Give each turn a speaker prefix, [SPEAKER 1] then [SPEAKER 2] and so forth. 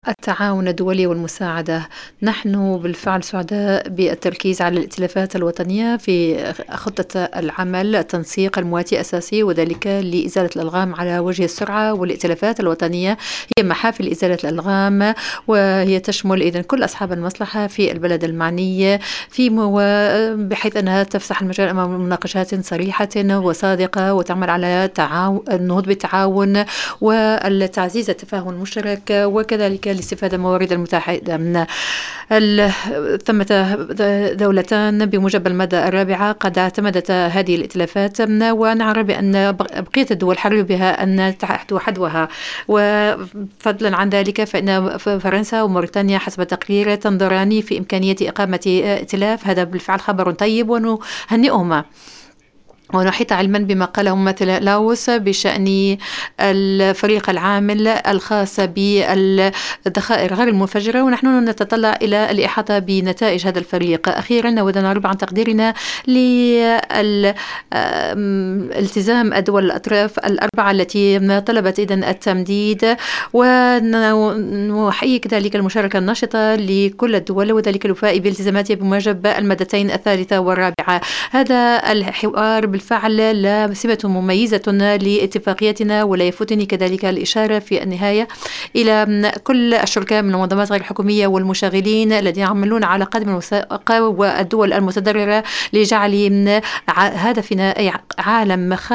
[SPEAKER 1] التعاون الدولي والمساعدة. نحن بالفعل سعداء بالتركيز على الائتلافات الوطنية في خطة العمل التنسيق المواتي أساسي، وذلك لإزالة الألغام على وجه السرعة. والائتلافات الوطنية هي محافل إزالة الألغام، وهي تشمل إذن كل أصحاب المصلحة في البلد المعني بحيث أنها تفسح المجال أمام مناقشات صريحة وصادقة، وتعمل على النهوض بالتعاون والتعزيز التفاهم المشترك، وكذلك الاستفادة من الموارد المتاحة. ثمة دولتان بموجب المادة الرابعة قد اعتمدت هذه الائتلافات، ونرى بأن بقية الدول حرصوا بها أن تحدو حدوها. وفضلا عن ذلك فإن فرنسا وموريتانيا حسب تقرير تنظران في إمكانية إقامة ائتلاف. هذا بالفعل خبر طيب ونهنئهما. ونحيط علما بما قاله ممثل لاوس بشأن الفريق العامل الخاص بالذخائر غير المنفجرة، ونحن نتطلع إلى الإحاطة بنتائج هذا الفريق. أخيرا نود أن نعرب عن تقديرنا لالتزام الدول الأطراف الأربعة التي طلبت إذن التمديد، ونحيي كذلك المشاركة النشطة لكل الدول، وذلك الوفاء بالتزاماتها بموجب المادتين الثالثة والرابعة. هذا الحوار بالفعل لا سمة مميزة لاتفاقيتنا، ولا يفوتني كذلك الإشارة في النهاية إلى كل الشركاء من المنظمات غير الحكومية والمشغلين الذين يعملون على قدم الوثائق والدول المتضررة لجعل هدفنا أي عالم